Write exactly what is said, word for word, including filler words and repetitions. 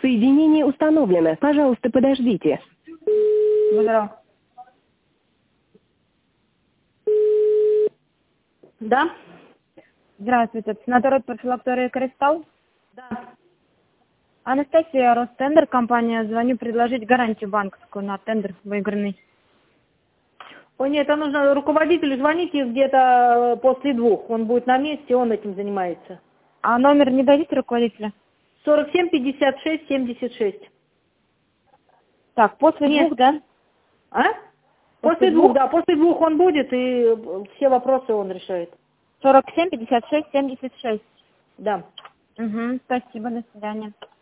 Соединение установлено. Пожалуйста, подождите. Здорово. Да? Здравствуйте. Наторот профилактория «Кристалл». Да. Анастасия, Ростендер, компания. Звоню предложить гарантию банковскую на тендер выигранный. Ой, нет, это нужно руководителю, звоните где-то после двух. Он будет на месте, он этим занимается. А номер не дадите руководителя? сорок семь пятьдесят шесть семьдесят шесть. Так, после Нет. двух, да? А? После, После двух, двух? да, после двух он будет, и все вопросы он решает. сорок семь пятьдесят шесть семьдесят шесть. Да. Угу, спасибо, до свидания.